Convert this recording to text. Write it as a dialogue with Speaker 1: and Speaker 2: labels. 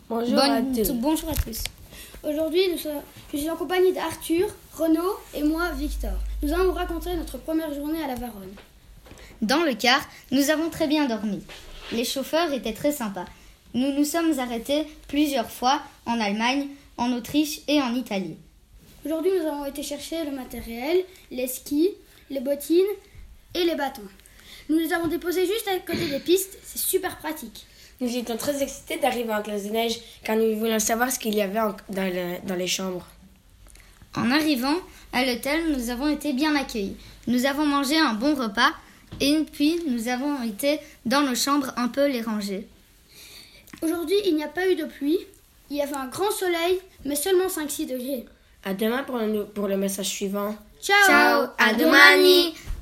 Speaker 1: Bonjour à tous.
Speaker 2: Bonjour à tous.
Speaker 3: Aujourd'hui, je suis en compagnie d'Arthur, Renaud et moi, Victor. Nous allons vous raconter notre première journée à la Varonne.
Speaker 2: Dans le car, nous avons très bien dormi. Les chauffeurs étaient très sympas. Nous nous sommes arrêtés plusieurs fois en Allemagne, en Autriche et en Italie.
Speaker 3: Aujourd'hui, nous avons été chercher le matériel, les skis, les bottines et les bâtons. Nous les avons déposés juste à côté des pistes, c'est super pratique.
Speaker 1: Nous étions très excités d'arriver en classe de neige car nous voulions savoir ce qu'il y avait dans les chambres.
Speaker 2: En arrivant à l'hôtel, nous avons été bien accueillis. Nous avons mangé un bon repas et puis nous avons été dans nos chambres un peu les ranger.
Speaker 3: Aujourd'hui, il n'y a pas eu de pluie. Il y avait un grand soleil, mais seulement 5-6 degrés.
Speaker 1: À demain pour le message suivant.
Speaker 3: Ciao,
Speaker 2: Ciao, a domani!